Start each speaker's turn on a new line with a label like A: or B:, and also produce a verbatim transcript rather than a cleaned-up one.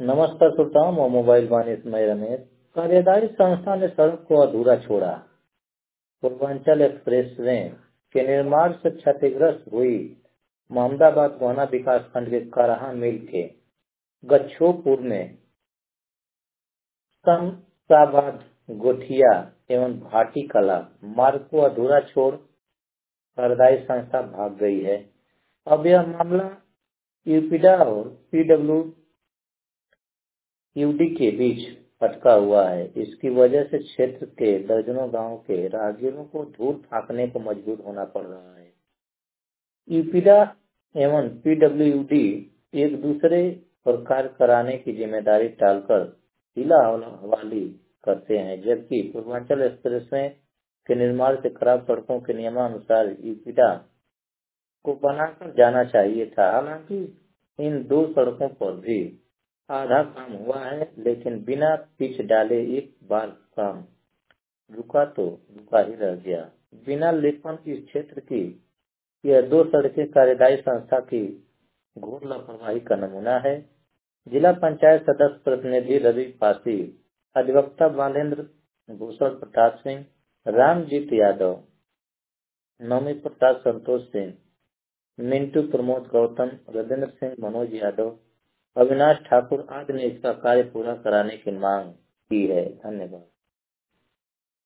A: नमस्कार श्रोताओं, मैं मोबाइल वाणी समय रमेश। कार्यदायी संस्था ने सड़क को अधूरा छोड़ा। पूर्वांचल एक्सप्रेस वे के निर्माण से क्षतिग्रस्त हुई मोहम्मदाबाद गोहना विकास खंड के कराहा मिल के गच्छोपुर में शमशाबाद गोठिया एवं भाटी कला मार्ग को अधूरा छोड़ कार्यदायी संस्था भाग गई है। अब यह मामला यूपीडा और पीडब्ल्यू यूडी के बीच अटका हुआ है। इसकी वजह से क्षेत्र के दर्जनों गांव के राहगीरों को धूल फांकने को मजबूर होना पड़ रहा है। यूपीडा एवं पीडब्ल्यूडी एक दूसरे पर कार्य कराने की जिम्मेदारी टालकर हिला हवाली करते हैं, जबकि पूर्वांचल एक्सप्रेसवे के निर्माण से खराब सड़कों के नियमानुसार यूपीडा को बनाकर जाना चाहिए था। हालांकि इन दो सड़कों पर भी आधा काम हुआ है, लेकिन बिना पिच डाले एक बार काम रुका तो रुका ही रह गया। बिना लेपन इस क्षेत्र की यह दो सड़कें कार्यदायी संस्था की घोर लापरवाही का नमूना है। जिला पंचायत सदस्य प्रतिनिधि रवि पासी, अधिवक्ता बालेंद्र भूषण प्रताप सिंह, रामजीत यादव, नवमी प्रसाद संतोष सिंह, मिंटू प्रमोद गौतम, रविंद्र सिंह, मनोज यादव, अविनाश ठाकुर आदि ने इसका कार्य पूरा कराने की मांग की है। धन्यवाद।